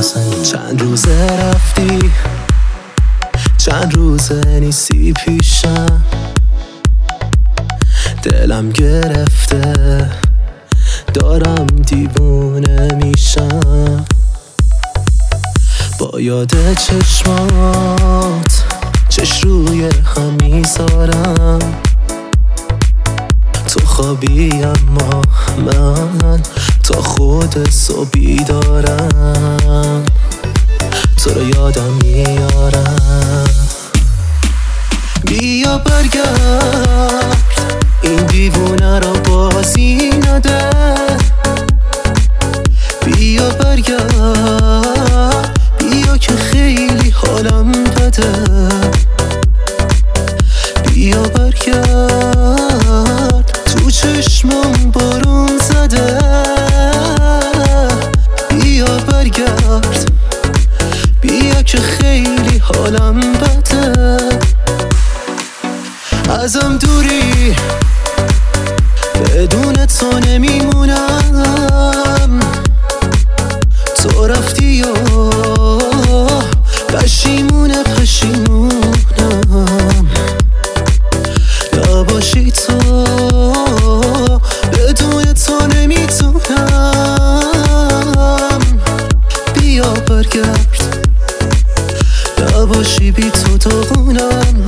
چند روزه رفتی، چند روزه نیستی پیشم، دلم گرفته دارم دیوونه میشم. با یاد چشمات چش روی هم میذارم، تو خوابی اما من تا خود صبحی دارم، تو رو یادم میارم. بیا برگرد این دیوونه رو بازی نده، بیا برگرد، بیا که خیلی حالم بده، بیا برگرد تو چشمم بارون زده، بیا برگرد، بیا که خیلی حالم بده. ازم دوری بدون تو نمیمونم، تو رفتی و پشیمونم، نباشی تو بدون تو نمیتونم. بیا برگرد، نباشی بی تو داغونم.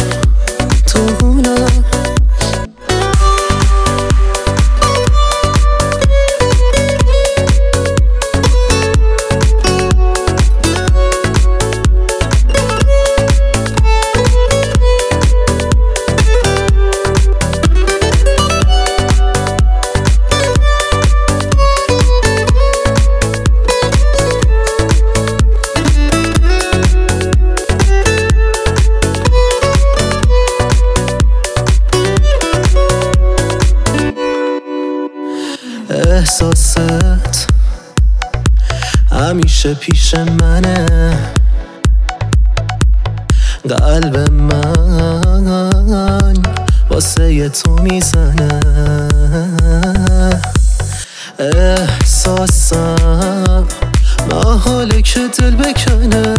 احساست همیشه پیش منه، قلب من واسه تو میزنه، احساسم محاله که دل بکنه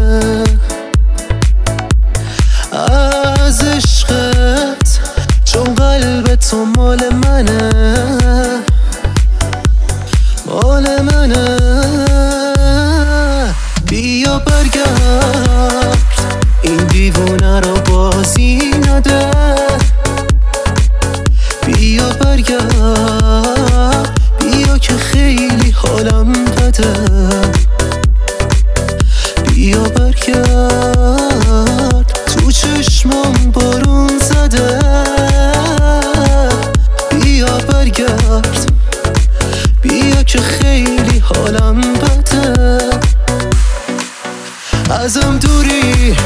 از عشقت، چون قلب تو مال منه، مال منه. بیا برگرد این دیوونه رو بازی نده، بیا برگرد، بیا که خیلی حالم بده، بیا برگرد تو چشمم بارون زده، بیا برگرد، بیا که خیلی حالم بده. ازم دوری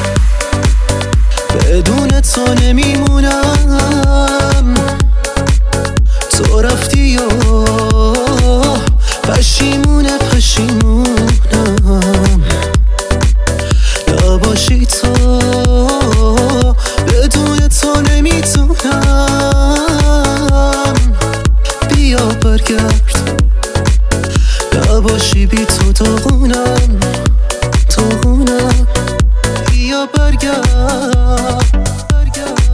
بدون تو نمیمونم، تو رفتی و پشیمونم، نباشی تو بدون تو نمیتونم. بیا برگرد، نباشی بی تو داغونم. بیا برگرد.